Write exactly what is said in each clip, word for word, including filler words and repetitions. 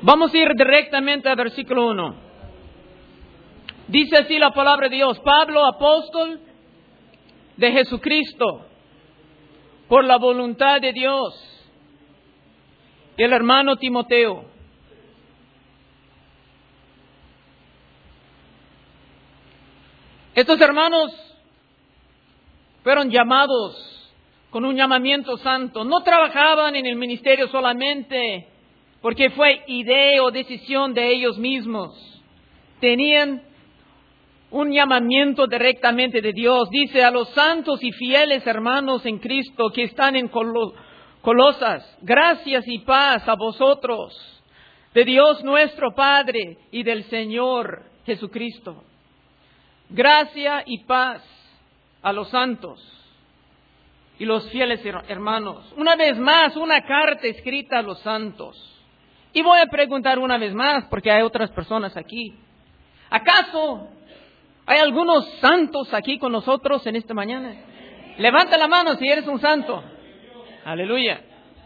Vamos a ir directamente al versículo uno. Dice así la palabra de Dios: Pablo, apóstol de Jesucristo, por la voluntad de Dios, y el hermano Timoteo. Estos hermanos fueron llamados con un llamamiento santo. No trabajaban en el ministerio solamente porque fue idea o decisión de ellos mismos. Tenían un llamamiento directamente de Dios. Dice: a los santos y fieles hermanos en Cristo que están en Colo- Colosas, gracias y paz a vosotros, de Dios nuestro Padre y del Señor Jesucristo. Gracia y paz a los santos y los fieles hermanos. Una vez más, una carta escrita a los santos. Y voy a preguntar una vez más, porque hay otras personas aquí. ¿Acaso hay algunos santos aquí con nosotros en esta mañana? Levanta la mano si eres un santo. Aleluya.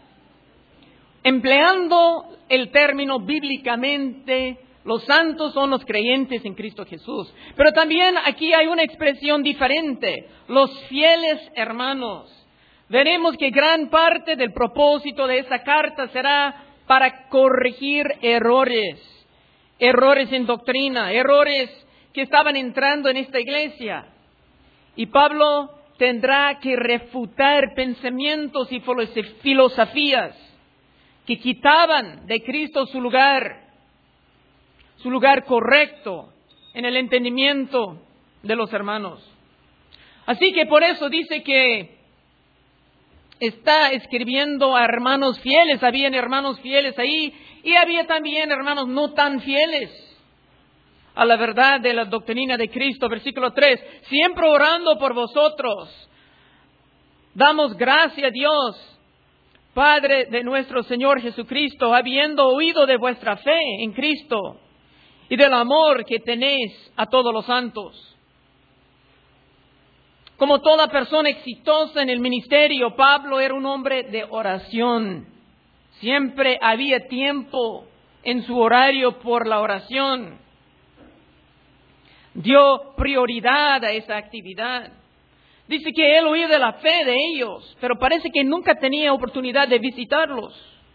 Empleando el término bíblicamente, los santos son los creyentes en Cristo Jesús. Pero también aquí hay una expresión diferente: los fieles hermanos. Veremos que gran parte del propósito de esta carta será para corregir errores, errores en doctrina, errores que estaban entrando en esta iglesia. Y Pablo tendrá que refutar pensamientos y filosofías que quitaban de Cristo su lugar, su lugar correcto en el entendimiento de los hermanos. Así que por eso dice que está escribiendo a hermanos fieles. Habían hermanos fieles ahí y había también hermanos no tan fieles a la verdad de la doctrina de Cristo. Versículo tres: siempre orando por vosotros, damos gracias a Dios, Padre de nuestro Señor Jesucristo, habiendo oído de vuestra fe en Cristo y del amor que tenéis a todos los santos. Como toda persona exitosa en el ministerio, Pablo era un hombre de oración. Siempre había tiempo en su horario por la oración. Dio prioridad a esa actividad. Dice que él oía de la fe de ellos, pero parece que nunca tenía oportunidad de visitarlos.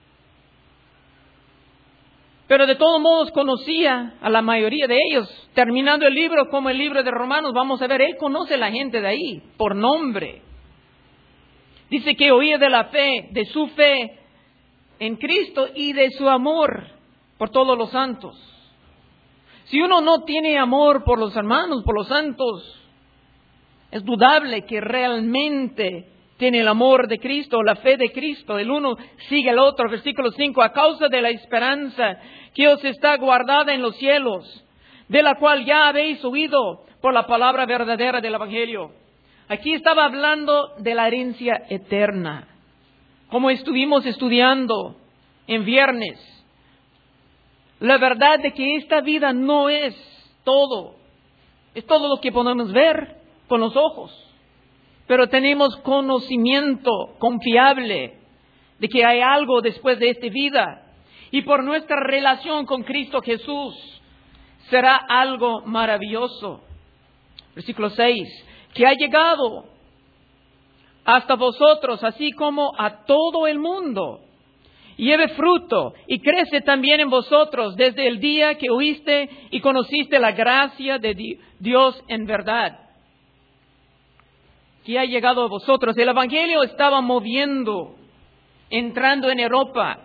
Pero de todos modos conocía a la mayoría de ellos. Terminando el libro, como el libro de Romanos, vamos a ver, él conoce a la gente de ahí por nombre. Dice que oía de la fe, de su fe en Cristo y de su amor por todos los santos. Si uno no tiene amor por los hermanos, por los santos, es dudable que realmente tiene el amor de Cristo, la fe de Cristo. El uno sigue al otro. Versículo cinco: a causa de la esperanza que os está guardada en los cielos, de la cual ya habéis oído por la palabra verdadera del Evangelio. Aquí estaba hablando de la herencia eterna, como estuvimos estudiando en viernes. La verdad de que esta vida no es todo, es todo lo que podemos ver con los ojos. Pero tenemos conocimiento confiable de que hay algo después de esta vida. Y por nuestra relación con Cristo Jesús será algo maravilloso. Versículo seis: que ha llegado hasta vosotros, así como a todo el mundo. Lleve fruto y crece también en vosotros desde el día que oíste y conociste la gracia de Dios en verdad, que ha llegado a vosotros. El Evangelio estaba moviendo, entrando en Europa.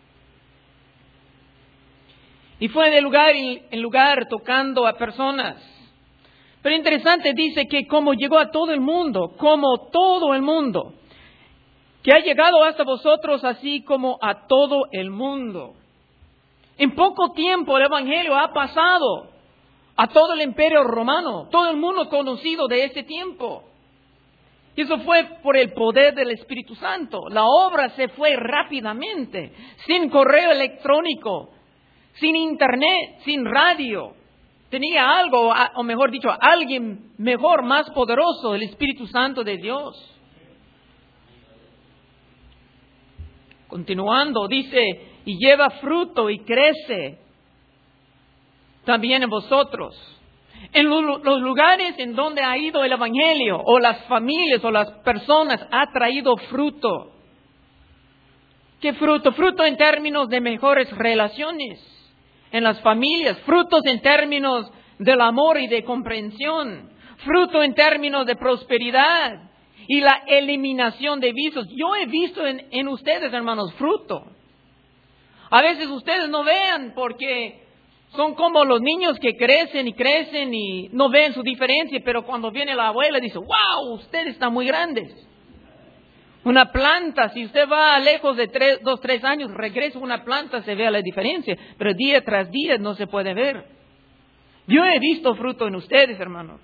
Y fue de lugar en lugar tocando a personas. Pero interesante, dice que como llegó a todo el mundo, como todo el mundo, que ha llegado hasta vosotros así como a todo el mundo. En poco tiempo el Evangelio ha pasado a todo el imperio romano, todo el mundo conocido de ese tiempo. Y eso fue por el poder del Espíritu Santo. La obra se fue rápidamente, sin correo electrónico, sin internet, sin radio. Tenía algo, o mejor dicho, alguien mejor, más poderoso, el Espíritu Santo de Dios. Continuando, dice y lleva fruto y crece también en vosotros. En los lugares en donde ha ido el Evangelio, o las familias o las personas, ha traído fruto. ¿Qué fruto? Fruto en términos de mejores relaciones en las familias, frutos en términos del amor y de comprensión, fruto en términos de prosperidad y la eliminación de vicios. Yo he visto en, en ustedes, hermanos, fruto. A veces ustedes no vean porque son como los niños que crecen y crecen y no ven su diferencia, pero cuando viene la abuela dice, wow, ustedes están muy grandes. Una planta, si usted va lejos de tres, dos, tres años, regresa una planta, se ve la diferencia, pero día tras día no se puede ver. Yo he visto fruto en ustedes, hermanos.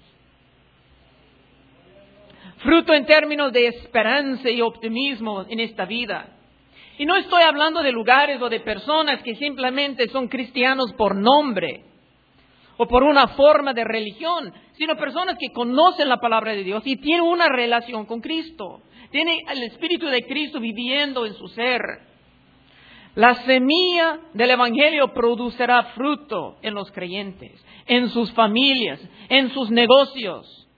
Fruto en términos de esperanza y optimismo en esta vida. Y no estoy hablando de lugares o de personas que simplemente son cristianos por nombre o por una forma de religión, sino personas que conocen la palabra de Dios y tienen una relación con Cristo. Tiene el Espíritu de Cristo viviendo en su ser. La semilla del Evangelio producirá fruto en los creyentes, en sus familias, en sus negocios,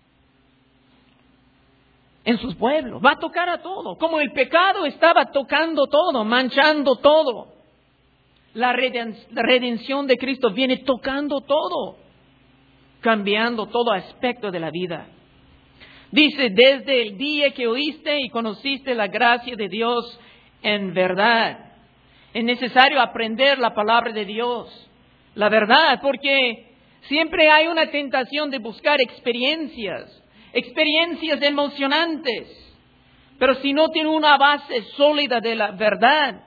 en sus pueblos. Va a tocar a todo. Como el pecado estaba tocando todo, manchando todo. La redención de Cristo viene tocando todo, cambiando todo aspecto de la vida. Dice, desde el día que oíste y conociste la gracia de Dios en verdad. Es necesario aprender la palabra de Dios, la verdad, porque siempre hay una tentación de buscar experiencias, experiencias emocionantes. Pero si no tiene una base sólida de la verdad,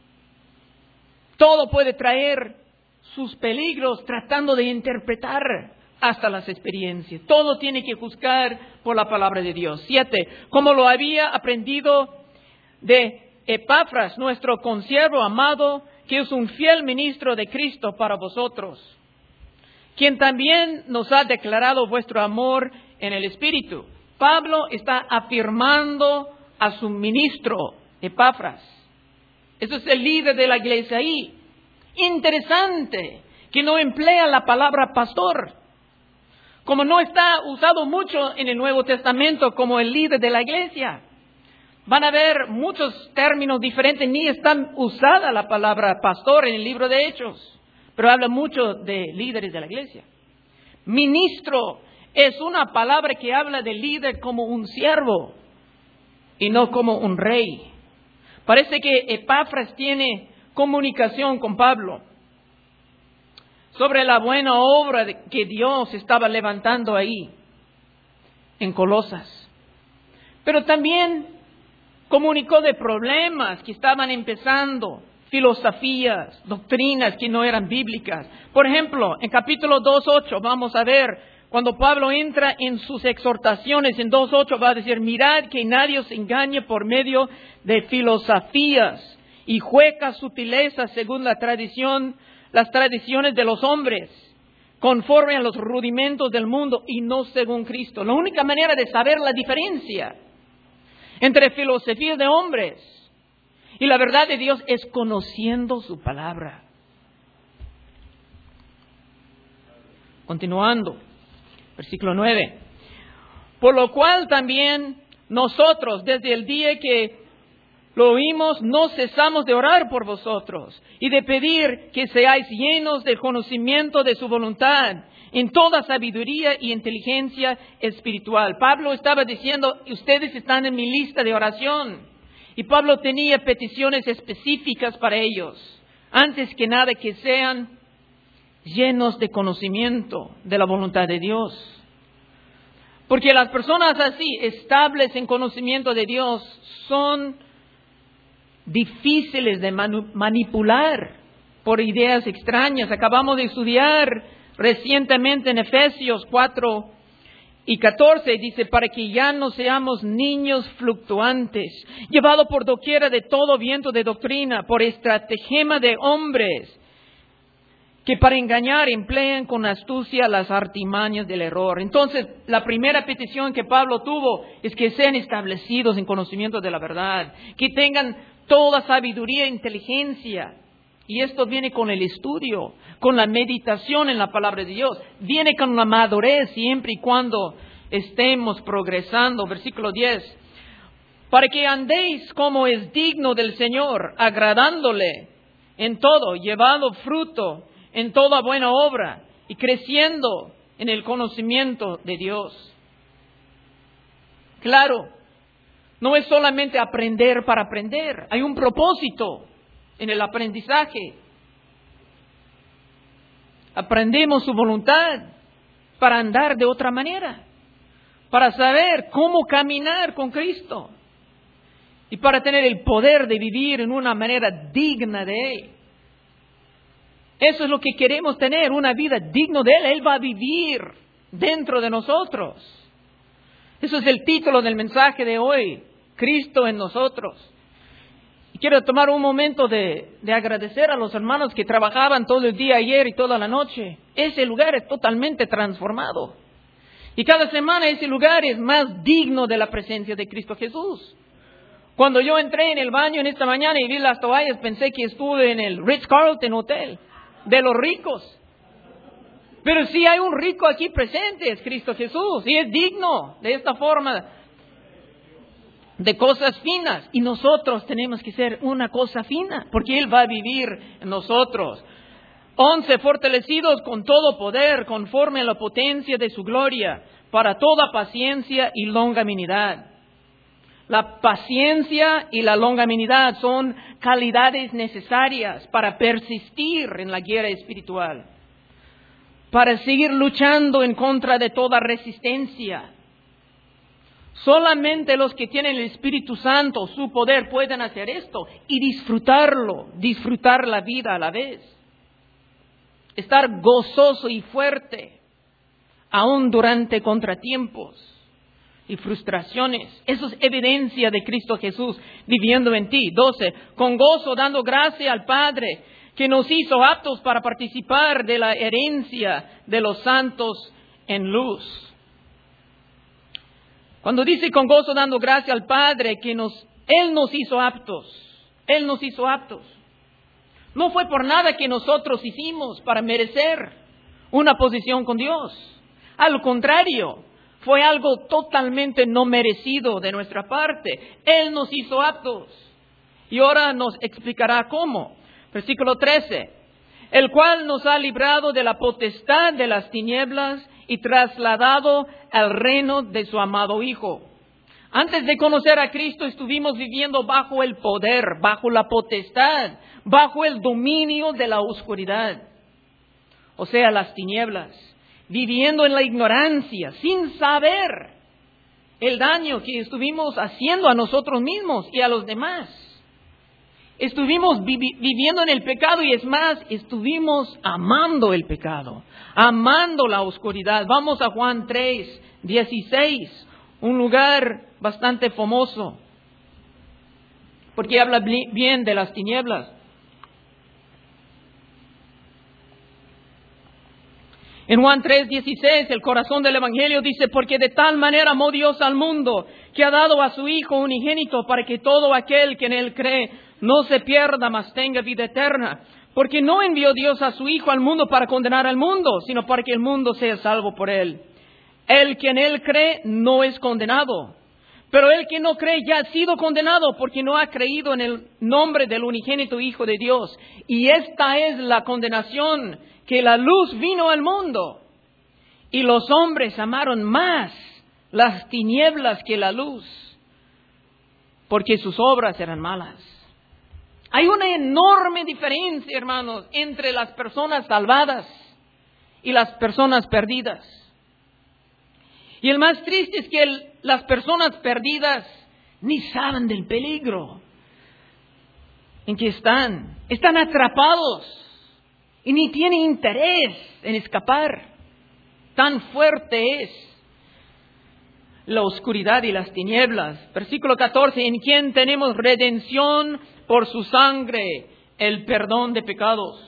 todo puede traer sus peligros tratando de interpretar hasta las experiencias. Todo tiene que juzgar por la palabra de Dios. Siete, como lo había aprendido de Epafras, nuestro consiervo amado, que es un fiel ministro de Cristo para vosotros, quien también nos ha declarado vuestro amor en el Espíritu. Pablo está afirmando a su ministro, Epafras. Eso es el líder de la iglesia ahí. Interesante que no emplea la palabra pastor. Como no está usado mucho en el Nuevo Testamento como el líder de la iglesia. Van a ver muchos términos diferentes, ni están usada la palabra pastor en el libro de Hechos, pero habla mucho de líderes de la iglesia. Ministro es una palabra que habla de líder como un siervo y no como un rey. Parece que Epafras tiene comunicación con Pablo sobre la buena obra que Dios estaba levantando ahí, en Colosas. Pero también comunicó de problemas que estaban empezando, filosofías, doctrinas que no eran bíblicas. Por ejemplo, en capítulo dos ocho vamos a ver, cuando Pablo entra en sus exhortaciones, en dos ocho va a decir, mirad que nadie os engañe por medio de filosofías y huecas sutilezas según la tradición las tradiciones de los hombres, conforme a los rudimentos del mundo y no según Cristo. La única manera de saber la diferencia entre filosofías de hombres y la verdad de Dios es conociendo su palabra. Continuando, versículo nueve. Por lo cual también nosotros, desde el día que lo oímos, no cesamos de orar por vosotros y de pedir que seáis llenos del conocimiento de su voluntad en toda sabiduría y inteligencia espiritual. Pablo estaba diciendo, ustedes están en mi lista de oración. Y Pablo tenía peticiones específicas para ellos. Antes que nada, que sean llenos de conocimiento de la voluntad de Dios. Porque las personas así, estables en conocimiento de Dios, son difíciles de manu- manipular por ideas extrañas. Acabamos de estudiar recientemente en Efesios cuatro y catorce, dice, para que ya no seamos niños fluctuantes, llevados por doquiera de todo viento de doctrina, por estratagema de hombres, que para engañar emplean con astucia las artimañas del error. Entonces, la primera petición que Pablo tuvo es que sean establecidos en conocimiento de la verdad, que tengan toda sabiduría e inteligencia Y esto viene con el estudio, con la meditación en la palabra de Dios. Viene con la madurez siempre y cuando estemos progresando. Versículo diez. Para que andéis como es digno del Señor, agradándole en todo, llevando fruto en toda buena obra y creciendo en el conocimiento de Dios. Claro, no es solamente aprender para aprender. Hay un propósito en el aprendizaje. Aprendemos su voluntad para andar de otra manera, para saber cómo caminar con Cristo y para tener el poder de vivir en una manera digna de Él. Eso es lo que queremos tener, una vida digna de Él. Él va a vivir dentro de nosotros. Eso es el título del mensaje de hoy, Cristo en nosotros. Y quiero tomar un momento de, de agradecer a los hermanos que trabajaban todo el día ayer y toda la noche. Ese lugar es totalmente transformado. Y cada semana ese lugar es más digno de la presencia de Cristo Jesús. Cuando yo entré en el baño en esta mañana y vi las toallas, pensé que estuve en el Ritz-Carlton Hotel de los ricos. Pero si hay un rico aquí presente, es Cristo Jesús, y es digno de esta forma de cosas finas. Y nosotros tenemos que ser una cosa fina, porque Él va a vivir en nosotros. Once, fortalecidos con todo poder, conforme a la potencia de su gloria, para toda paciencia y longanimidad. La paciencia y la longanimidad son calidades necesarias para persistir en la guerra espiritual, para seguir luchando en contra de toda resistencia. Solamente los que tienen el Espíritu Santo, su poder, pueden hacer esto y disfrutarlo, disfrutar la vida a la vez. Estar gozoso y fuerte, aún durante contratiempos y frustraciones. Eso es evidencia de Cristo Jesús viviendo en ti. doce. Con gozo dando gracia al Padre, que nos hizo aptos para participar de la herencia de los santos en luz. Cuando dice con gozo dando gracia al Padre, que nos, Él nos hizo aptos. Él nos hizo aptos. No fue por nada que nosotros hicimos para merecer una posición con Dios. Al contrario, fue algo totalmente no merecido de nuestra parte. Él nos hizo aptos. Y ahora nos explicará cómo. Versículo trece. El cual nos ha librado de la potestad de las tinieblas y trasladado al reino de su amado Hijo. Antes de conocer a Cristo estuvimos viviendo bajo el poder, bajo la potestad, bajo el dominio de la oscuridad. O sea, las tinieblas. Viviendo en la ignorancia, sin saber el daño que estuvimos haciendo a nosotros mismos y a los demás. Estuvimos vivi- viviendo en el pecado y es más, estuvimos amando el pecado, amando la oscuridad. Vamos a Juan tres, dieciséis, un lugar bastante famoso, porque habla bien de las tinieblas. En Juan tres, dieciséis, el corazón del Evangelio dice, porque de tal manera amó Dios al mundo, que ha dado a su Hijo unigénito, para que todo aquel que en Él cree no se pierda, mas tenga vida eterna. Porque no envió Dios a su Hijo al mundo para condenar al mundo, sino para que el mundo sea salvo por Él. El que en Él cree no es condenado, pero el que no cree ya ha sido condenado, porque no ha creído en el nombre del unigénito Hijo de Dios. Y esta es la condenación, que la luz vino al mundo, y los hombres amaron más las tinieblas que la luz, porque sus obras eran malas. Hay una enorme diferencia, hermanos, entre las personas salvadas y las personas perdidas. Y el más triste es que el, las personas perdidas ni saben del peligro en que están. Están atrapados y ni tienen interés en escapar. Tan fuerte es la oscuridad y las tinieblas. Versículo catorce, en quien tenemos redención por su sangre, el perdón de pecados.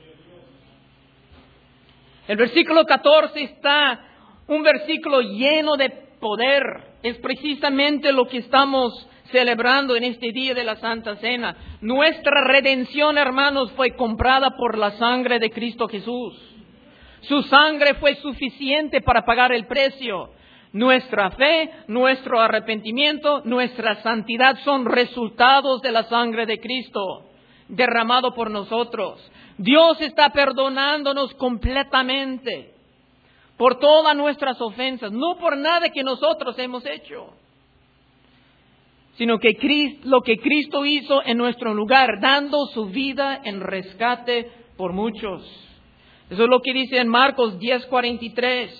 El versículo catorce está un versículo lleno de poder. Es precisamente lo que estamos celebrando en este día de la Santa Cena. Nuestra redención, hermanos, fue comprada por la sangre de Cristo Jesús. Su sangre fue suficiente para pagar el precio. Nuestra fe, nuestro arrepentimiento, nuestra santidad son resultados de la sangre de Cristo derramado por nosotros. Dios está perdonándonos completamente por todas nuestras ofensas, no por nada que nosotros hemos hecho, sino que Cristo, lo que Cristo hizo en nuestro lugar, dando su vida en rescate por muchos. Eso es lo que dice en Marcos diez cuarenta y tres.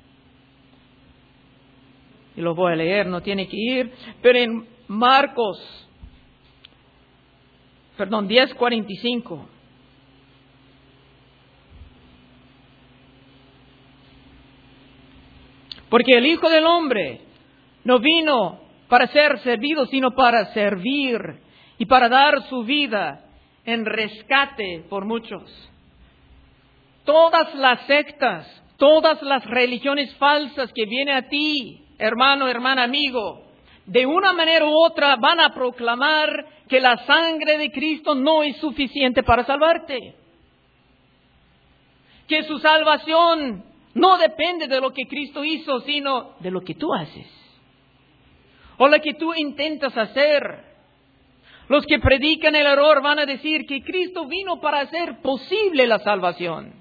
Y lo voy a leer, no tiene que ir, pero en Marcos, perdón, diez cuarenta y cinco. Porque el Hijo del Hombre no vino para ser servido, sino para servir y para dar su vida en rescate por muchos. Todas las sectas, todas las religiones falsas que vienen a ti, hermano, hermana, amigo, de una manera u otra van a proclamar que la sangre de Cristo no es suficiente para salvarte. Que su salvación no depende de lo que Cristo hizo, sino de lo que tú haces. O lo que tú intentas hacer. Los que predican el error van a decir que Cristo vino para hacer posible la salvación.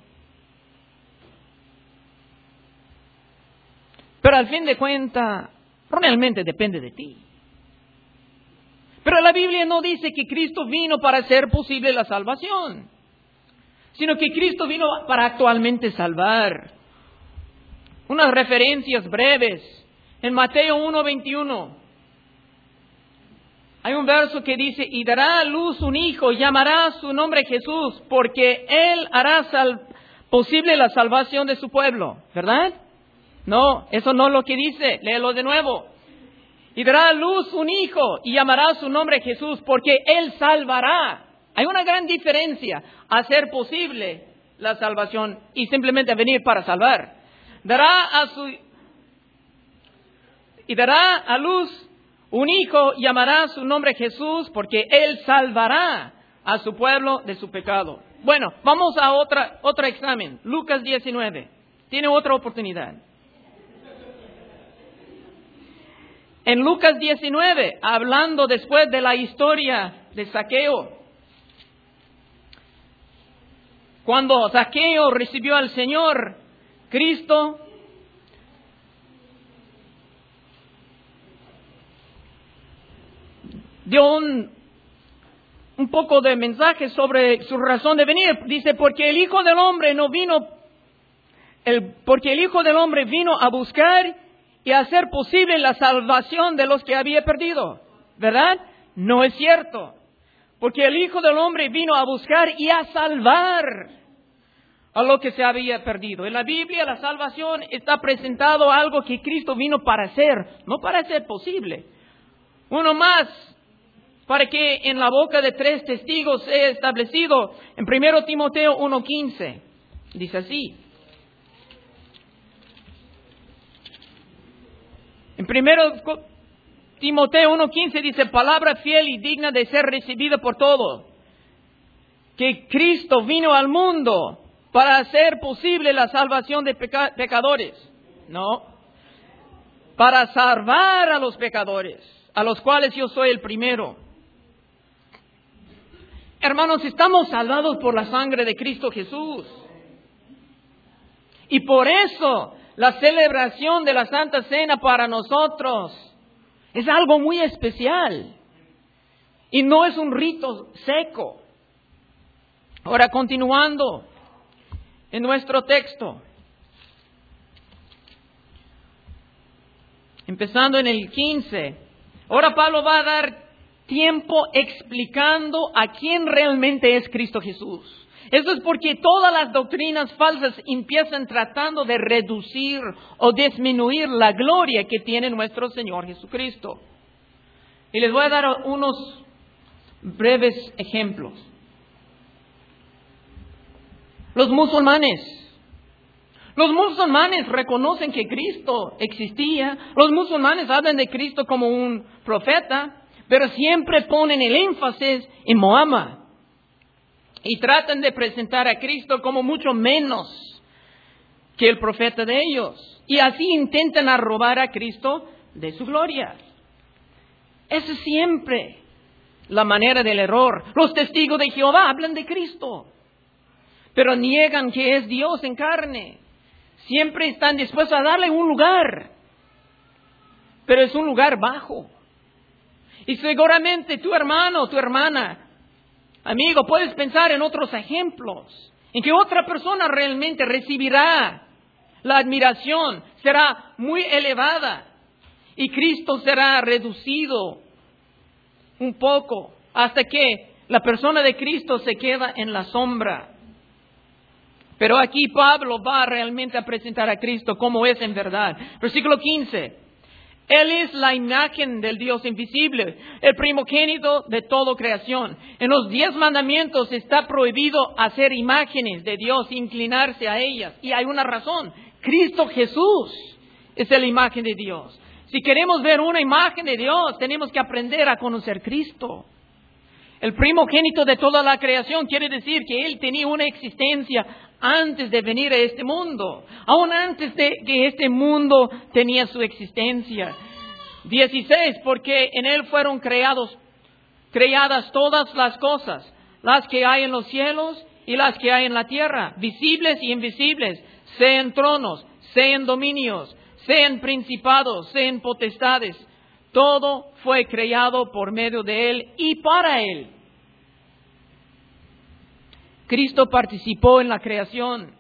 Pero al fin de cuentas, realmente depende de ti. Pero la Biblia no dice que Cristo vino para hacer posible la salvación, sino que Cristo vino para actualmente salvar. Unas referencias breves. En Mateo uno veintiuno hay un verso que dice: y dará a luz un hijo, y llamará su nombre Jesús, porque él hará sal- posible la salvación de su pueblo. ¿Verdad? No, eso no es lo que dice. Léelo de nuevo. Y dará a luz un hijo, y llamará su nombre Jesús, porque él salvará. Hay una gran diferencia: hacer posible la salvación y simplemente venir para salvar. Dará a su y dará a luz un hijo, y llamará su nombre Jesús, porque él salvará a su pueblo de su pecado. Bueno, vamos a otra otro examen. Lucas diecinueve. Tiene otra oportunidad. En Lucas diecinueve, hablando después de la historia de Zaqueo, cuando Zaqueo recibió al Señor Cristo, dio un, un poco de mensaje sobre su razón de venir. Dice: porque el Hijo del Hombre no vino, el, porque el Hijo del Hombre vino a buscar y a hacer posible la salvación de los que había perdido. ¿Verdad? No es cierto. Porque el Hijo del Hombre vino a buscar y a salvar a lo que se había perdido. En la Biblia la salvación está presentado algo que Cristo vino para hacer, no para hacer posible. Uno más, para que en la boca de tres testigos sea establecido. En primero Timoteo uno quince, dice así. En primero Timoteo uno quince dice: palabra fiel y digna de ser recibida por todos, que Cristo vino al mundo para hacer posible la salvación de peca- pecadores. No, para salvar a los pecadores, a los cuales yo soy el primero. Hermanos, estamos salvados por la sangre de Cristo Jesús. Y por eso la celebración de la Santa Cena para nosotros es algo muy especial. Y no es un rito seco. Ahora, continuando en nuestro texto, empezando en el quince, ahora Pablo va a dar tiempo explicando a quién realmente es Cristo Jesús. Eso es porque todas las doctrinas falsas empiezan tratando de reducir o disminuir la gloria que tiene nuestro Señor Jesucristo. Y les voy a dar unos breves ejemplos. Los musulmanes. Los musulmanes reconocen que Cristo existía. Los musulmanes hablan de Cristo como un profeta. pero siempre ponen el énfasis en Mahoma y tratan de presentar a Cristo como mucho menos que el profeta de ellos. Y así intentan arrobar a Cristo de su gloria. Esa es siempre la manera del error. Los testigos de Jehová hablan de Cristo, pero niegan que es Dios en carne. Siempre están dispuestos a darle un lugar, pero es un lugar bajo. Y seguramente tu hermano, tu hermana, amigo, puedes pensar en otros ejemplos, en que otra persona realmente recibirá la admiración, será muy elevada, y Cristo será reducido un poco, hasta que la persona de Cristo se queda en la sombra. Pero aquí Pablo va realmente a presentar a Cristo como es en verdad. Versículo quince. Él es la imagen del Dios invisible, el primogénito de toda creación. En los diez mandamientos está prohibido hacer imágenes de Dios, inclinarse a ellas. Y hay una razón. Cristo Jesús es la imagen de Dios. Si queremos ver una imagen de Dios, tenemos que aprender a conocer Cristo. El primogénito de toda la creación quiere decir que Él tenía una existencia antes de venir a este mundo, aún antes de que este mundo tenía su existencia. dieciséis, porque en Él fueron creados, creadas todas las cosas, las que hay en los cielos y las que hay en la tierra, visibles y invisibles, sean tronos, sean dominios, sean principados, sean potestades. Todo fue creado por medio de Él y para Él. Cristo participó en la creación.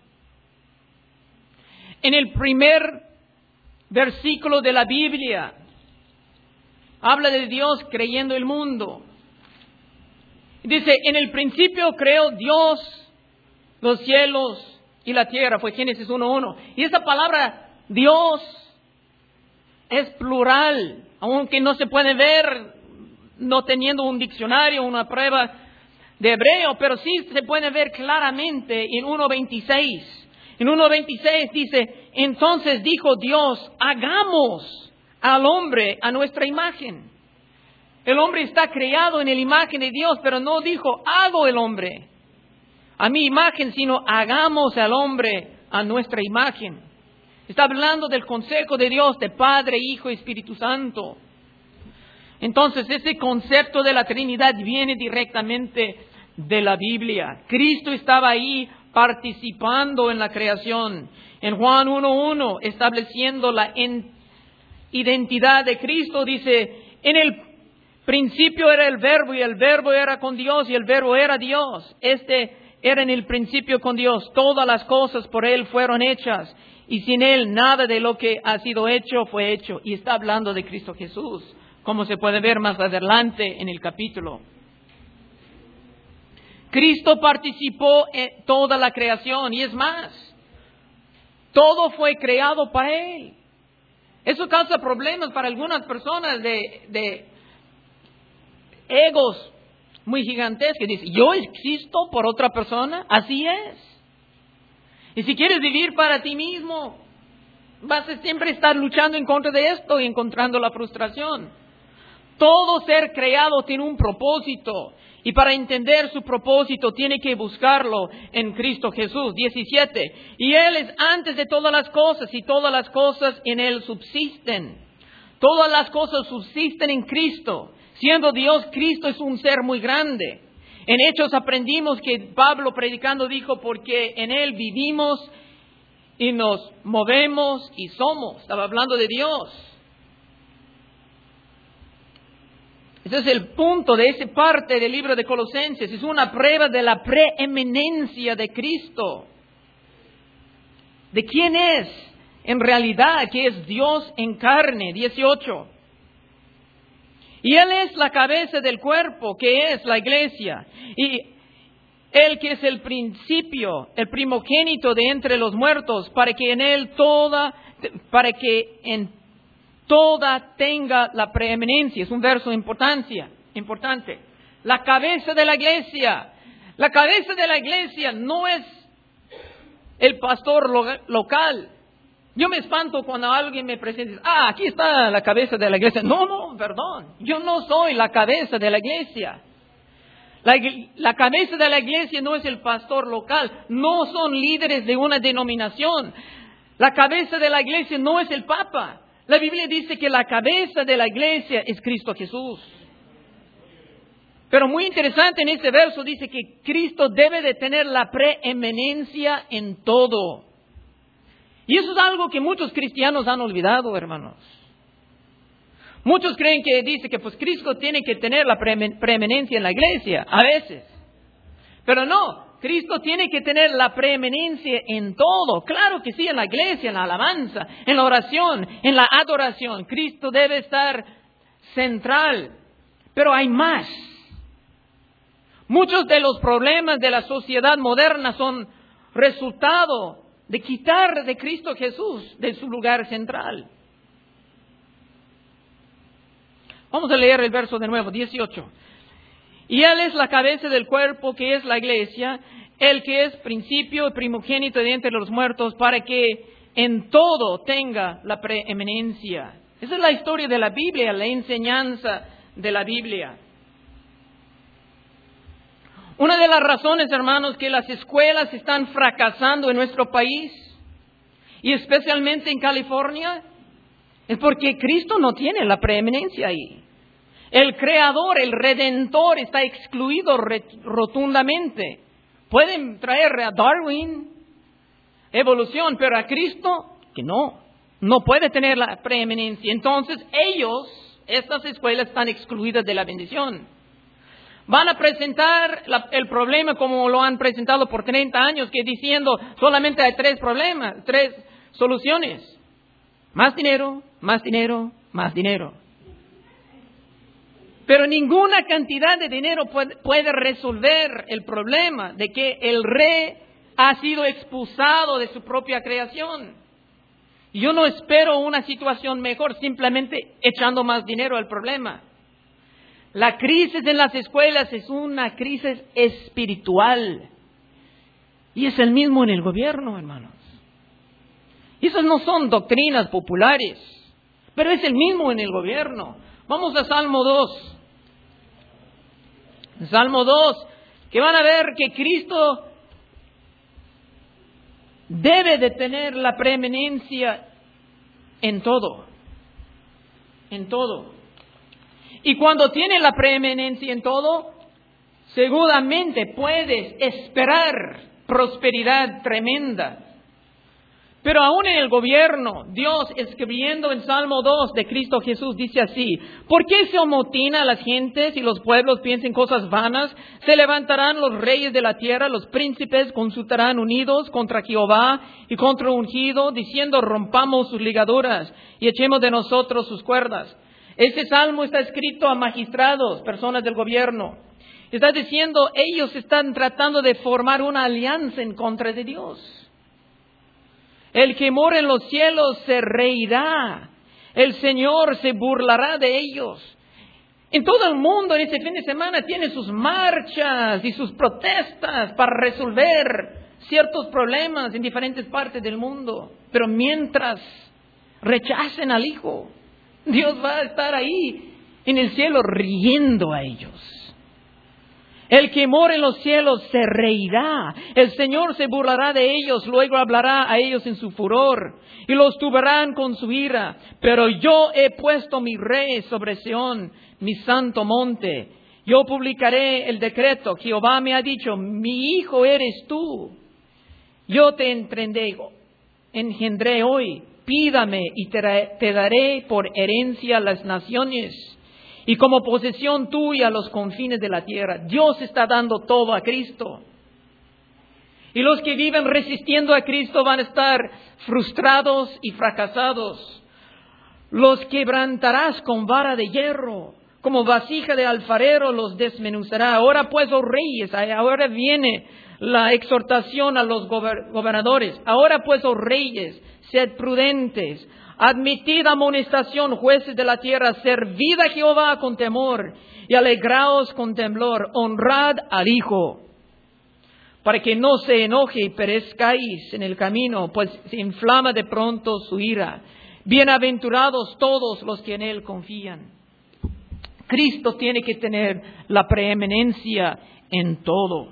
En el primer versículo de la Biblia, habla de Dios creyendo el mundo. Dice, en el principio creó Dios los cielos y la tierra. Fue Génesis uno uno. Y esa palabra Dios es plural, aunque no se puede ver no teniendo un diccionario, una prueba de hebreo, pero sí se puede ver claramente en uno veintiséis. En uno veintiséis dice, entonces dijo Dios, hagamos al hombre a nuestra imagen. El hombre está creado en la imagen de Dios, pero no dijo, hago el hombre a mi imagen, sino hagamos al hombre a nuestra imagen. Está hablando del consejo de Dios, de Padre, Hijo y Espíritu Santo. Entonces, ese concepto de la Trinidad viene directamente de la Biblia. Cristo estaba ahí participando en la creación. En Juan uno uno, estableciendo la identidad de Cristo, dice, en el principio era el Verbo y el Verbo era con Dios y el Verbo era Dios. Este era en el principio con Dios. Todas las cosas por Él fueron hechas y sin Él nada de lo que ha sido hecho fue hecho. Y está hablando de Cristo Jesús, como se puede ver más adelante en el capítulo. Cristo participó en toda la creación y es más, todo fue creado para Él. Eso causa problemas para algunas personas de, de egos muy gigantescos. Dicen, ¿yo existo por otra persona? Así es. Y si quieres vivir para ti mismo, vas a siempre estar luchando en contra de esto y encontrando la frustración. Todo ser creado tiene un propósito. Y para entender su propósito tiene que buscarlo en Cristo Jesús. diecisiete. Y Él es antes de todas las cosas y todas las cosas en Él subsisten. Todas las cosas subsisten en Cristo. Siendo Dios, Cristo es un ser muy grande. En Hechos aprendimos que Pablo predicando dijo, porque en Él vivimos y nos movemos y somos. Estaba hablando de Dios. Ese es el punto de esa parte del libro de Colosenses. Es una prueba de la preeminencia de Cristo. ¿De quién es en realidad? Que es Dios en carne. dieciocho. Y Él es la cabeza del cuerpo, que es la iglesia. Y Él que es el principio, el primogénito de entre los muertos, para que en Él toda, para que en toda tenga la preeminencia. Es un verso de importancia, importante. La cabeza de la iglesia. La cabeza de la iglesia no es el pastor lo- local. Yo me espanto cuando alguien me presenta y dice, ah, aquí está la cabeza de la iglesia. No, no, perdón. Yo no soy la cabeza de la iglesia. La, la cabeza de la iglesia no es el pastor local. No son líderes de una denominación. La cabeza de la iglesia no es el Papa. La Biblia dice que la cabeza de la iglesia es Cristo Jesús. Pero muy interesante en este verso dice que Cristo debe de tener la preeminencia en todo. Y eso es algo que muchos cristianos han olvidado, hermanos. Muchos creen que dice que pues Cristo tiene que tener la preeminencia en la iglesia, a veces. Pero no, Cristo tiene que tener la preeminencia en todo. Claro que sí, en la iglesia, en la alabanza, en la oración, en la adoración. Cristo debe estar central. Pero hay más. Muchos de los problemas de la sociedad moderna son resultado de quitar de Cristo Jesús de su lugar central. Vamos a leer el verso de nuevo, dieciocho. Y Él es la cabeza del cuerpo que es la iglesia, el que es principio y primogénito de entre los muertos, para que en todo tenga la preeminencia. Esa es la historia de la Biblia, la enseñanza de la Biblia. Una de las razones, hermanos, que las escuelas están fracasando en nuestro país, y especialmente en California, es porque Cristo no tiene la preeminencia ahí. El Creador, el Redentor, está excluido rotundamente. Pueden traer a Darwin, evolución, pero a Cristo, que no, no puede tener la preeminencia. Entonces ellos, estas escuelas, están excluidas de la bendición. Van a presentar la, el problema como lo han presentado por treinta años, que diciendo solamente hay tres problemas, tres soluciones. Más dinero, más dinero, más dinero. Pero ninguna cantidad de dinero puede, puede resolver el problema de que el rey ha sido expulsado de su propia creación. Y yo no espero una situación mejor simplemente echando más dinero al problema. La crisis en las escuelas es una crisis espiritual. Y es el mismo en el gobierno, hermanos. Y esas no son doctrinas populares, pero es el mismo en el gobierno. Vamos a Salmo dos. Salmo dos, que van a ver que Cristo debe de tener la preeminencia en todo. En todo. Y cuando tiene la preeminencia en todo, seguramente puedes esperar prosperidad tremenda. Pero aún en el gobierno, Dios, escribiendo en Salmo dos de Cristo Jesús, dice así: ¿por qué se amotina las gentes y los pueblos piensan cosas vanas? Se levantarán los reyes de la tierra, los príncipes consultarán unidos contra Jehová y contra el ungido, diciendo: rompamos sus ligaduras y echemos de nosotros sus cuerdas. Este salmo está escrito a magistrados, personas del gobierno. Está diciendo, ellos están tratando de formar una alianza en contra de Dios. El que mora en los cielos se reirá. El Señor se burlará de ellos. En todo el mundo, en este fin de semana, tiene sus marchas y sus protestas para resolver ciertos problemas en diferentes partes del mundo. Pero mientras rechacen al Hijo, Dios va a estar ahí en el cielo riendo a ellos. El que mora en los cielos se reirá. El Señor se burlará de ellos, luego hablará a ellos en su furor y los tuberán con su ira. Pero yo he puesto mi rey sobre Sión, mi santo monte. Yo publicaré el decreto. Jehová me ha dicho: mi hijo eres tú. Yo te engendré, engendré hoy. Pídame y te, te daré por herencia las naciones y como posesión tuya los confines de la tierra. Dios está dando todo a Cristo. Y los que viven resistiendo a Cristo van a estar frustrados y fracasados. Los quebrantarás con vara de hierro, como vasija de alfarero los desmenuzará. Ahora pues, oh reyes, ahora viene la exhortación a los gobernadores. Ahora pues, oh reyes, sed prudentes, admitid amonestación, jueces de la tierra, servid a Jehová con temor y alegraos con temblor, honrad al Hijo. para que no se enoje y perezcáis en el camino, pues se inflama de pronto su ira. Bienaventurados todos los que en Él confían. Cristo tiene que tener la preeminencia en todo.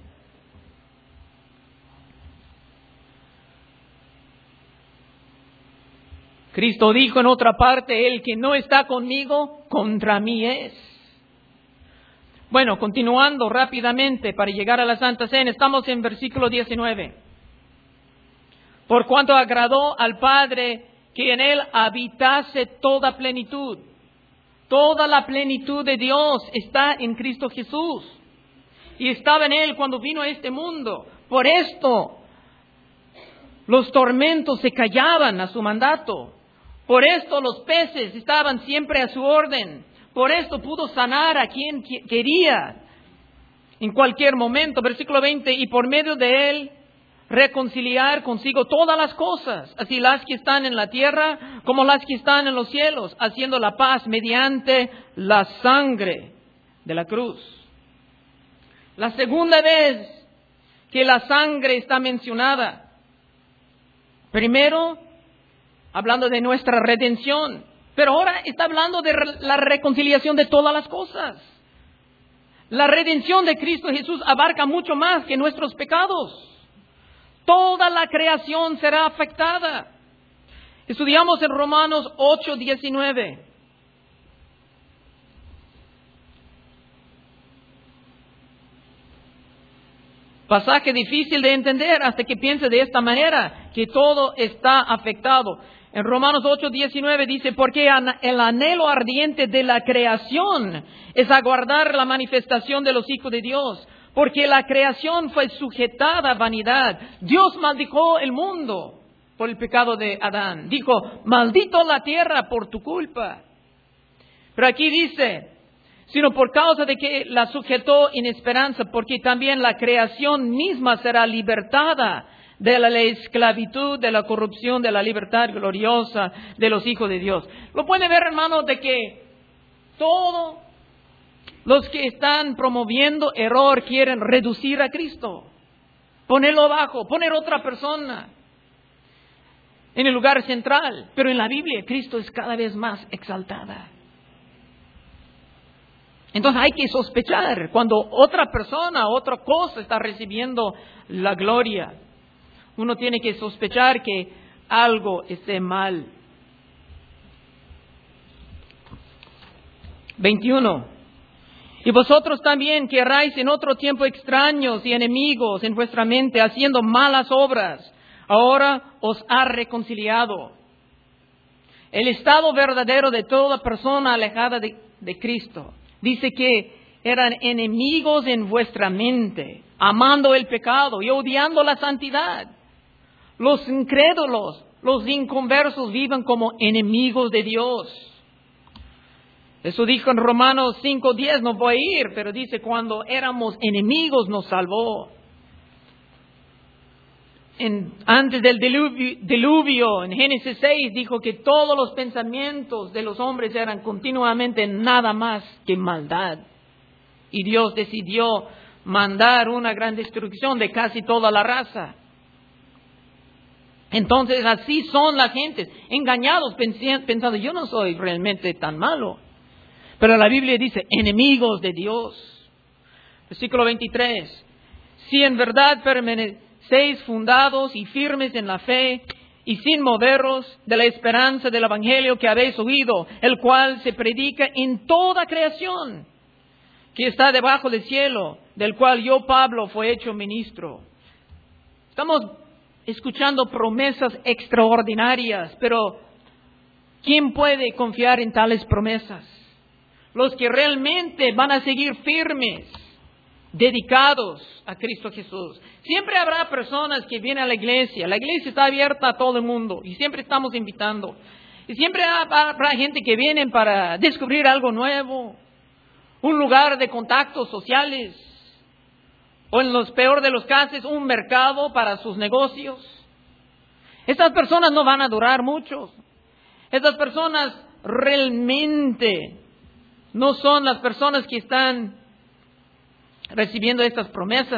Cristo dijo en otra parte, el que no está conmigo, contra mí es. Bueno, continuando rápidamente para llegar a la Santa Cena, estamos en versículo diecinueve. Por cuanto agradó al Padre que en Él habitase toda plenitud. Toda la plenitud de Dios está en Cristo Jesús. Y estaba en Él cuando vino a este mundo. Por esto los tormentos se callaban a su mandato. Por esto los peces estaban siempre a su orden. Por esto pudo sanar a quien quería en cualquier momento. Versículo veinte, y por medio de Él reconciliar consigo todas las cosas, así las que están en la tierra como las que están en los cielos, haciendo la paz mediante la sangre de la cruz. La segunda vez que la sangre está mencionada. Primero, hablando de nuestra redención, pero ahora está hablando de la reconciliación de todas las cosas. La redención de Cristo Jesús abarca mucho más que nuestros pecados. Toda la creación será afectada. Estudiamos en Romanos ocho, diecinueve. Pasaje difícil de entender hasta que piense de esta manera, que todo está afectado. En Romanos ocho, diecinueve dice, porque el anhelo ardiente de la creación es aguardar la manifestación de los hijos de Dios. Porque la creación fue sujetada a vanidad. Dios maldijo el mundo por el pecado de Adán. Dijo, maldito la tierra por tu culpa. Pero aquí dice, sino por causa de que la sujetó en esperanza, porque también la creación misma será libertada de la esclavitud, de la corrupción, de la libertad gloriosa de los hijos de Dios. Lo puede ver, hermano, de que todo los que están promoviendo error quieren reducir a Cristo, ponerlo abajo, poner otra persona en el lugar central. Pero en la Biblia Cristo es cada vez más exaltada. Entonces hay que sospechar cuando otra persona, otra cosa está recibiendo la gloria. Uno tiene que sospechar que algo esté mal. veintiuno. Y vosotros también que erais en otro tiempo extraños y enemigos en vuestra mente, haciendo malas obras, ahora os ha reconciliado. El estado verdadero de toda persona alejada de, de Cristo. Dice que eran enemigos en vuestra mente, amando el pecado y odiando la santidad. Los incrédulos, los inconversos viven como enemigos de Dios. Eso dijo en Romanos cinco diez, no voy a ir, pero dice, cuando éramos enemigos nos salvó. En, antes del diluvio, diluvio, en Génesis seis, dijo que todos los pensamientos de los hombres eran continuamente nada más que maldad. Y Dios decidió mandar una gran destrucción de casi toda la raza. Entonces así son las gentes, engañados, pensando, yo no soy realmente tan malo. Pero la Biblia dice, enemigos de Dios. Versículo veintitrés. Si en verdad permanecéis fundados y firmes en la fe, y sin moveros de la esperanza del Evangelio que habéis oído, el cual se predica en toda creación, que está debajo del cielo, del cual yo, Pablo, fue hecho ministro. Estamos escuchando promesas extraordinarias, pero ¿quién puede confiar en tales promesas? Los que realmente van a seguir firmes, dedicados a Cristo Jesús. Siempre habrá personas que vienen a la iglesia. La iglesia está abierta a todo el mundo y siempre estamos invitando. Y siempre habrá gente que viene para descubrir algo nuevo, un lugar de contactos sociales, o en los peor de los casos, un mercado para sus negocios. Estas personas no van a durar mucho. Estas personas realmente no son las personas que están recibiendo estas promesas,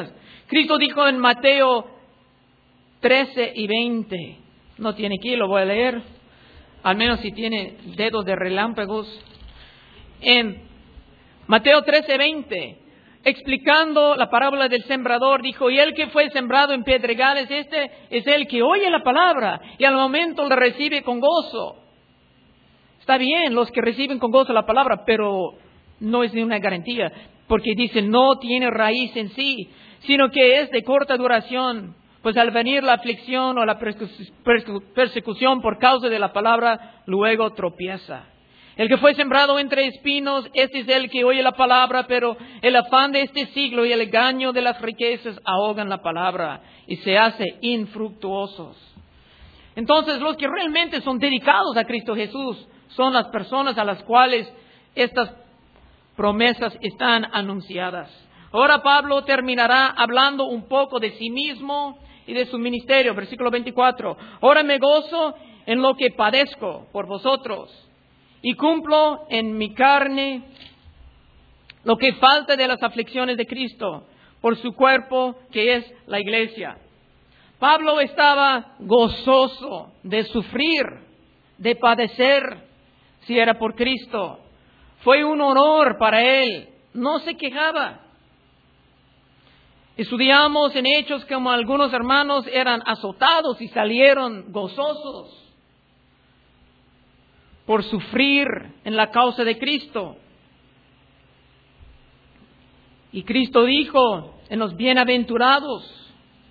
Cristo dijo en Mateo trece y veinte, no tiene aquí, lo voy a leer, al menos si tiene dedos de relámpagos. En Mateo trece, veinte, explicando la parábola del sembrador, dijo, y el que fue sembrado en pedregales, este es el que oye la palabra y al momento la recibe con gozo. Está bien, los que reciben con gozo la palabra, pero no es ninguna garantía, porque dice, no tiene raíz en sí, sino que es de corta duración. Pues al venir la aflicción o la persecución por causa de la palabra, luego tropieza. El que fue sembrado entre espinos, este es el que oye la palabra, pero el afán de este siglo y el engaño de las riquezas ahogan la palabra y se hace infructuosos. Entonces, los que realmente son dedicados a Cristo Jesús son las personas a las cuales estas promesas están anunciadas. Ahora Pablo terminará hablando un poco de sí mismo y de su ministerio. Versículo veinticuatro. Ahora me gozo en lo que padezco por vosotros y cumplo en mi carne lo que falta de las aflicciones de Cristo por su cuerpo, que es la iglesia. Pablo estaba gozoso de sufrir, de padecer, si era por Cristo. Fue un honor para él, no se quejaba. Estudiamos en Hechos como algunos hermanos eran azotados y salieron gozosos por sufrir en la causa de Cristo. Y Cristo dijo en los bienaventurados,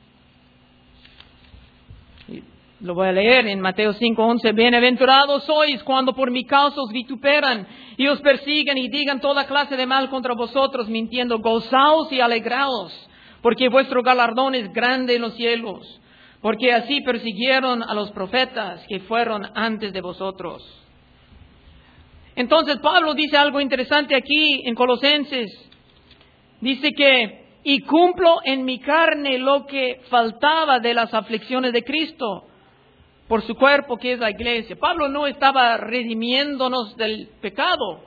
lo voy a leer en Mateo cinco once, bienaventurados sois cuando por mi causa os vituperan y os persiguen y digan toda clase de mal contra vosotros, mintiendo, gozaos y alegraos, porque vuestro galardón es grande en los cielos, porque así persiguieron a los profetas que fueron antes de vosotros. Entonces Pablo dice algo interesante aquí en Colosenses. Dice que, y cumplo en mi carne lo que faltaba de las aflicciones de Cristo por su cuerpo, que es la iglesia. Pablo no estaba redimiéndonos del pecado,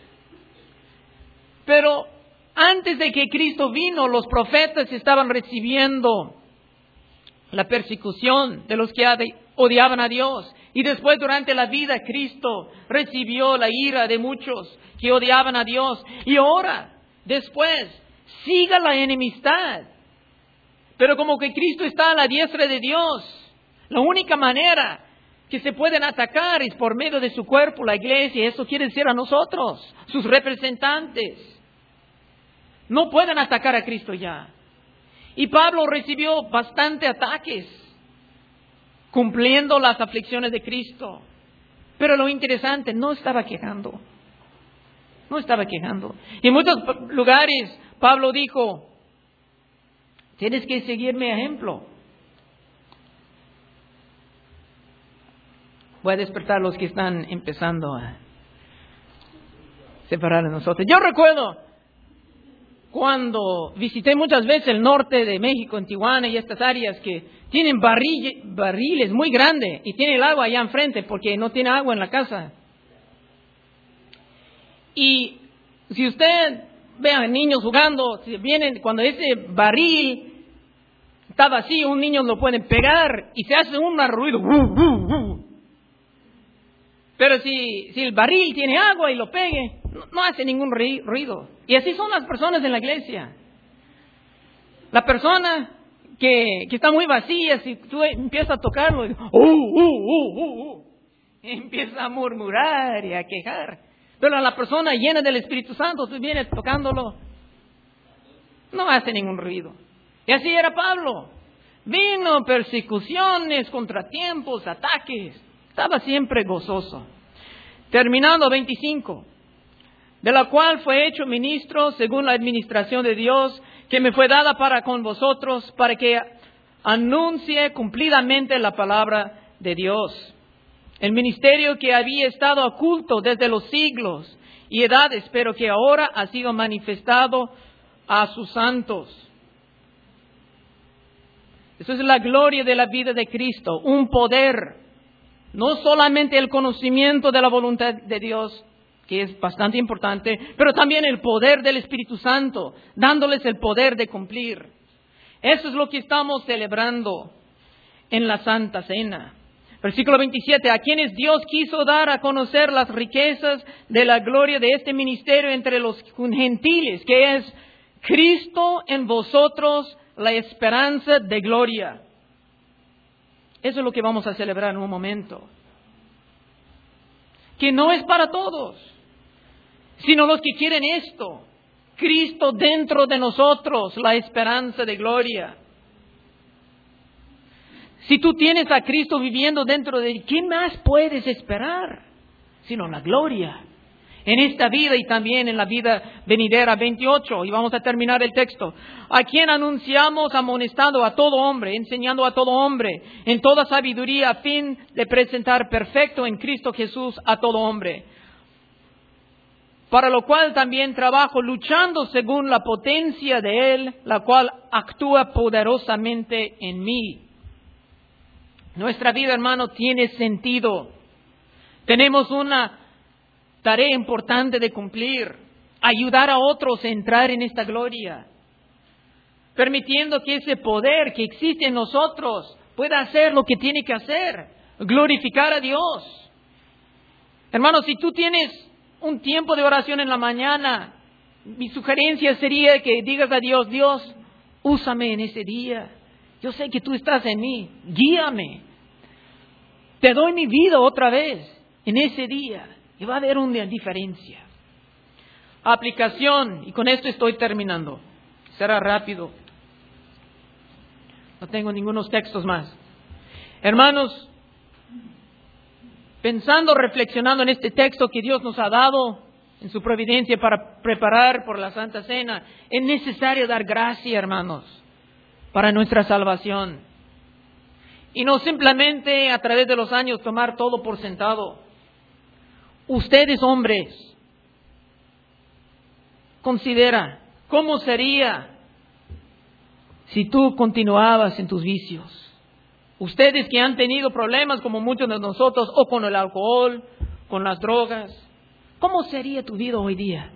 pero antes de que Cristo vino, los profetas estaban recibiendo la persecución de los que odiaban a Dios. Y después, durante la vida, Cristo recibió la ira de muchos que odiaban a Dios. Y ahora, después, siga la enemistad. Pero como que Cristo está a la diestra de Dios, la única manera que se pueden atacar es por medio de su cuerpo, la iglesia. Eso quiere decir a nosotros, sus representantes. No pueden atacar a Cristo ya. Y Pablo recibió bastante ataques, cumpliendo las aflicciones de Cristo. Pero lo interesante, no estaba quejando. No estaba quejando. Y en muchos lugares, Pablo dijo, tienes que seguir mi ejemplo. Voy a despertar a los que están empezando a separar de nosotros. Yo recuerdo cuando visité muchas veces el norte de México, en Tijuana y estas áreas que tienen barril, barriles muy grandes y tiene el agua allá enfrente porque no tiene agua en la casa. Y si usted ve a niños jugando, si vienen, cuando ese barril está vacío, un niño lo puede pegar y se hace un ruido. Uh, uh, uh. Pero si, si el barril tiene agua y lo pegue, no, no hace ningún ruido. Y así son las personas en la iglesia. La persona que, que está muy vacía, si tú empiezas a tocarlo, uh, uh, uh, uh, uh, empieza a murmurar y a quejar. Pero la persona llena del Espíritu Santo, tú vienes tocándolo, no hace ningún ruido. Y así era Pablo. Vino persecuciones, contratiempos, ataques. Estaba siempre gozoso. Terminando veinticinco. De la cual fue hecho ministro según la administración de Dios, que me fue dada para con vosotros, para que anuncie cumplidamente la palabra de Dios. El ministerio que había estado oculto desde los siglos y edades, pero que ahora ha sido manifestado a sus santos. Eso es la gloria de la vida de Cristo, un poder. No solamente el conocimiento de la voluntad de Dios, que es bastante importante, pero también el poder del Espíritu Santo, dándoles el poder de cumplir. Eso es lo que estamos celebrando en la Santa Cena. Versículo veintisiete, a quienes Dios quiso dar a conocer las riquezas de la gloria de este ministerio entre los gentiles, que es Cristo en vosotros, la esperanza de gloria. Eso es lo que vamos a celebrar en un momento. Que no es para todos, sino los que quieren esto. Cristo dentro de nosotros, la esperanza de gloria. Si tú tienes a Cristo viviendo dentro de ti, ¿qué más puedes esperar? Sino la gloria. En esta vida y también en la vida venidera. veintiocho, y vamos a terminar el texto. A quien anunciamos amonestando a todo hombre, enseñando a todo hombre, en toda sabiduría, a fin de presentar perfecto en Cristo Jesús a todo hombre. Para lo cual también trabajo luchando según la potencia de Él, la cual actúa poderosamente en mí. Nuestra vida, hermano, tiene sentido. Tenemos una tarea importante de cumplir. Ayudar a otros a entrar en esta gloria. Permitiendo que ese poder que existe en nosotros pueda hacer lo que tiene que hacer. Glorificar a Dios. Hermano, si tú tienes un tiempo de oración en la mañana, mi sugerencia sería que digas a Dios, Dios, úsame en ese día. Yo sé que tú estás en mí, guíame. Te doy mi vida otra vez en ese día y va a haber una diferencia. Aplicación, y con esto estoy terminando. Será rápido. No tengo ningunos textos más. Hermanos, pensando, reflexionando en este texto que Dios nos ha dado en su providencia para preparar por la Santa Cena, es necesario dar gracia, hermanos, para nuestra salvación. Y no simplemente a través de los años tomar todo por sentado. Ustedes, hombres, considera cómo sería si tú continuabas en tus vicios. Ustedes que han tenido problemas como muchos de nosotros, o con el alcohol, con las drogas, ¿cómo sería tu vida hoy día?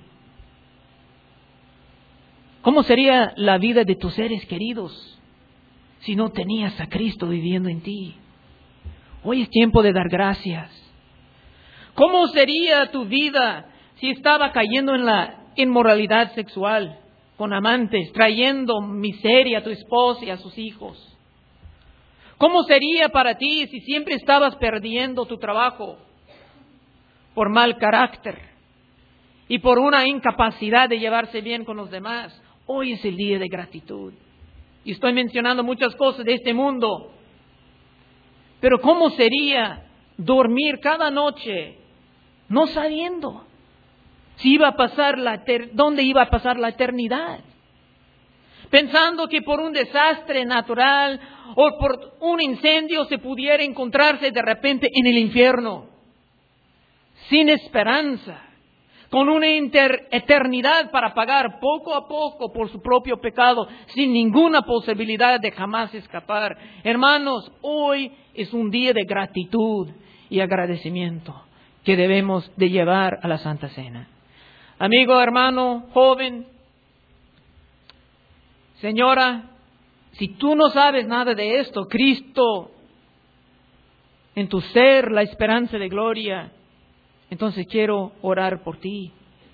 ¿Cómo sería la vida de tus seres queridos si no tenías a Cristo viviendo en ti? Hoy es tiempo de dar gracias. ¿Cómo sería tu vida si estaba cayendo en la inmoralidad sexual, con amantes, trayendo miseria a tu esposa y a sus hijos? ¿Cómo sería para ti si siempre estabas perdiendo tu trabajo por mal carácter y por una incapacidad de llevarse bien con los demás? Hoy es el día de gratitud. Y estoy mencionando muchas cosas de este mundo. Pero ¿cómo sería dormir cada noche no sabiendo si iba a pasar la eter- dónde iba a pasar la eternidad? Pensando que por un desastre natural o por un incendio se pudiera encontrarse de repente en el infierno, sin esperanza, con una inter- eternidad para pagar poco a poco por su propio pecado, sin ninguna posibilidad de jamás escapar. Hermanos, hoy es un día de gratitud y agradecimiento que debemos de llevar a la Santa Cena. Amigo, hermano, joven, señora, si tú no sabes nada de esto, Cristo en tu ser, la esperanza de gloria, entonces quiero orar por ti.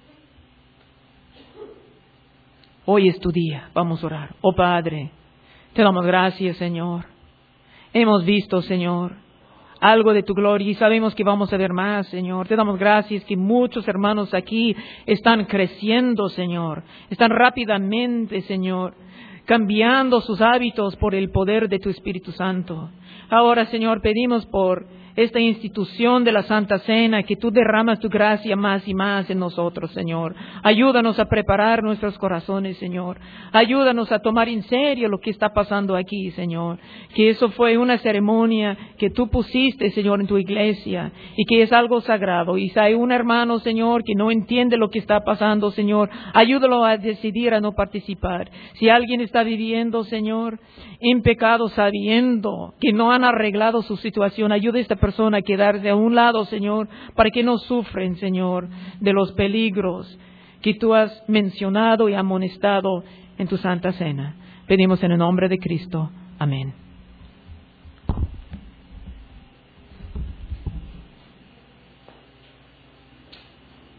Hoy es tu día, vamos a orar. Oh Padre, te damos gracias, Señor. Hemos visto, Señor, algo de tu gloria y sabemos que vamos a ver más, Señor. Te damos gracias que muchos hermanos aquí están creciendo, Señor. Están rápidamente, Señor, cambiando sus hábitos por el poder de tu Espíritu Santo. Ahora, Señor, pedimos por esta institución de la Santa Cena, que tú derramas tu gracia más y más en nosotros, Señor. Ayúdanos a preparar nuestros corazones, Señor. Ayúdanos a tomar en serio lo que está pasando aquí, Señor. Que eso fue una ceremonia que tú pusiste, Señor, en tu iglesia y que es algo sagrado. Y si hay un hermano, Señor, que no entiende lo que está pasando, Señor, ayúdalo a decidir a no participar. Si alguien está viviendo, Señor, en pecado sabiendo que no han arreglado su situación, ayuda a esta persona a quedarse a un lado, Señor, para que no sufren, Señor, de los peligros que tú has mencionado y amonestado en tu Santa Cena. Pedimos en el nombre de Cristo. Amén.